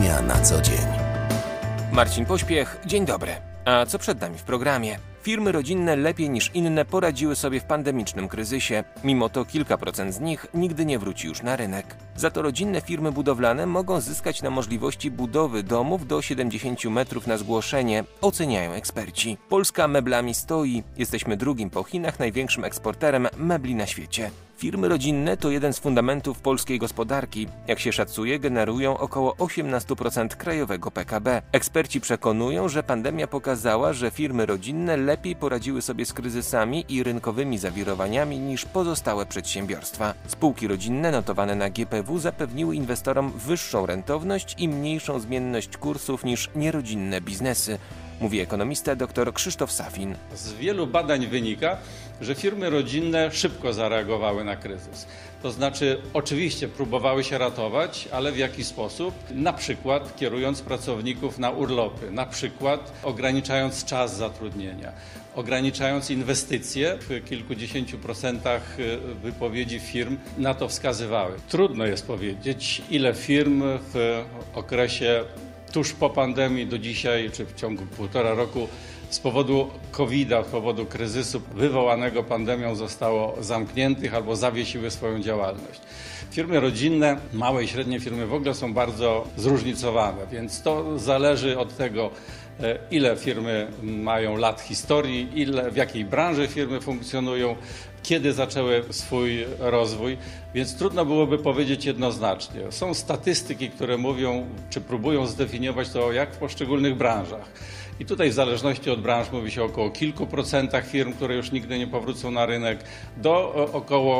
Ekonomia na co dzień. Marcin Pośpiech, dzień dobry. A co przed nami w programie? Firmy rodzinne lepiej niż inne poradziły sobie w pandemicznym kryzysie. Mimo to kilka procent z nich nigdy nie wróci już na rynek. Za to rodzinne firmy budowlane mogą zyskać na możliwości budowy domów do 70 metrów na zgłoszenie, oceniają eksperci. Polska meblami stoi. Jesteśmy drugim po Chinach największym eksporterem mebli na świecie. Firmy rodzinne to jeden z fundamentów polskiej gospodarki. Jak się szacuje, generują około 18% krajowego PKB. Eksperci przekonują, że pandemia pokazała, że firmy rodzinne lepiej poradziły sobie z kryzysami i rynkowymi zawirowaniami niż pozostałe przedsiębiorstwa. Spółki rodzinne notowane na GPW zapewniły inwestorom wyższą rentowność i mniejszą zmienność kursów niż nierodzinne biznesy, mówi ekonomista dr Krzysztof Safin. Z wielu badań wynika, że firmy rodzinne szybko zareagowały na kryzys. To znaczy, oczywiście próbowały się ratować, ale w jaki sposób? Na przykład kierując pracowników na urlopy, na przykład ograniczając czas zatrudnienia, ograniczając inwestycje. W kilkudziesięciu procentach wypowiedzi firm na to wskazywały. Trudno jest powiedzieć, ile firm w okresie tuż po pandemii do dzisiaj, czy w ciągu 1,5 roku z powodu COVID-a, z powodu kryzysu wywołanego pandemią zostało zamkniętych albo zawiesiły swoją działalność. Firmy rodzinne, małe i średnie firmy w ogóle są bardzo zróżnicowane, więc to zależy od tego, ile firmy mają lat historii, w jakiej branży firmy funkcjonują, kiedy zaczęły swój rozwój, więc trudno byłoby powiedzieć jednoznacznie. Są statystyki, które mówią, czy próbują zdefiniować to, jak w poszczególnych branżach. I tutaj w zależności od branż mówi się o około kilku procentach firm, które już nigdy nie powrócą na rynek, do około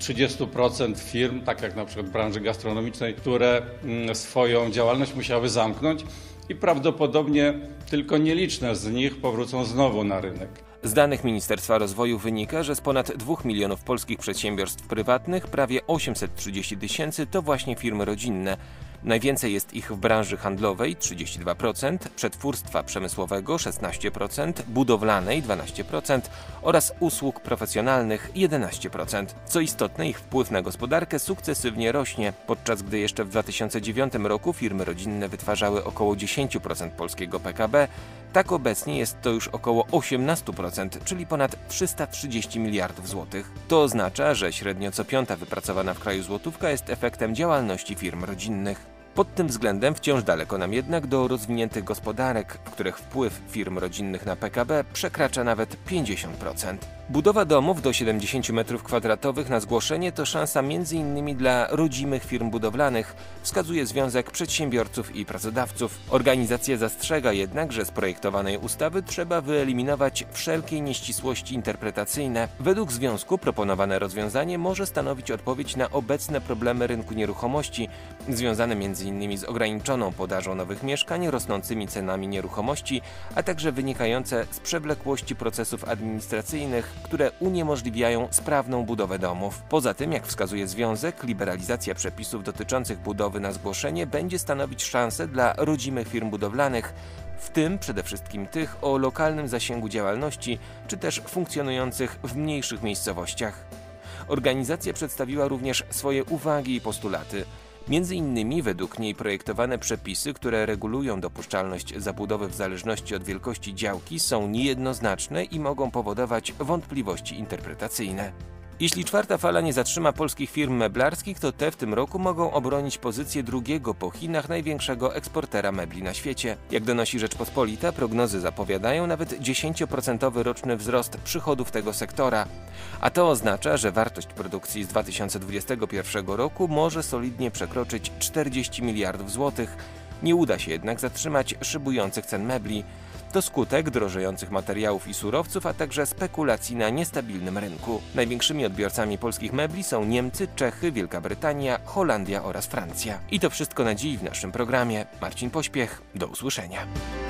30% firm, tak jak na przykład w branży gastronomicznej, które swoją działalność musiały zamknąć i prawdopodobnie tylko nieliczne z nich powrócą znowu na rynek. Z danych Ministerstwa Rozwoju wynika, że z ponad 2 milionów polskich przedsiębiorstw prywatnych prawie 830 000 to właśnie firmy rodzinne. Najwięcej jest ich w branży handlowej 32%, przetwórstwa przemysłowego 16%, budowlanej 12% oraz usług profesjonalnych 11%. Co istotne, ich wpływ na gospodarkę sukcesywnie rośnie, podczas gdy jeszcze w 2009 roku firmy rodzinne wytwarzały około 10% polskiego PKB, tak obecnie jest to już około 18%, czyli ponad 330 miliardów złotych. To oznacza, że średnio co piąta wypracowana w kraju złotówka jest efektem działalności firm rodzinnych. Pod tym względem wciąż daleko nam jednak do rozwiniętych gospodarek, w których wpływ firm rodzinnych na PKB przekracza nawet 50%. Budowa domów do 70 m2 na zgłoszenie to szansa m.in. dla rodzimych firm budowlanych, wskazuje Związek Przedsiębiorców i Pracodawców. Organizacja zastrzega jednak, że z projektowanej ustawy trzeba wyeliminować wszelkie nieścisłości interpretacyjne. Według związku proponowane rozwiązanie może stanowić odpowiedź na obecne problemy rynku nieruchomości, związane m.in. z ograniczoną podażą nowych mieszkań, rosnącymi cenami nieruchomości, a także wynikające z przewlekłości procesów administracyjnych, które uniemożliwiają sprawną budowę domów. Poza tym, jak wskazuje związek, liberalizacja przepisów dotyczących budowy na zgłoszenie będzie stanowić szansę dla rodzimych firm budowlanych, w tym przede wszystkim tych o lokalnym zasięgu działalności, czy też funkcjonujących w mniejszych miejscowościach. Organizacja przedstawiła również swoje uwagi i postulaty. Między innymi według niej projektowane przepisy, które regulują dopuszczalność zabudowy w zależności od wielkości działki, są niejednoznaczne i mogą powodować wątpliwości interpretacyjne. Jeśli czwarta fala nie zatrzyma polskich firm meblarskich, to te w tym roku mogą obronić pozycję drugiego po Chinach największego eksportera mebli na świecie. Jak donosi Rzeczpospolita, prognozy zapowiadają nawet 10% roczny wzrost przychodów tego sektora. A to oznacza, że wartość produkcji z 2021 roku może solidnie przekroczyć 40 miliardów złotych. Nie uda się jednak zatrzymać szybujących cen mebli. To skutek drożejących materiałów i surowców, a także spekulacji na niestabilnym rynku. Największymi odbiorcami polskich mebli są Niemcy, Czechy, Wielka Brytania, Holandia oraz Francja. I to wszystko na dziś w naszym programie. Marcin Pośpiech, do usłyszenia.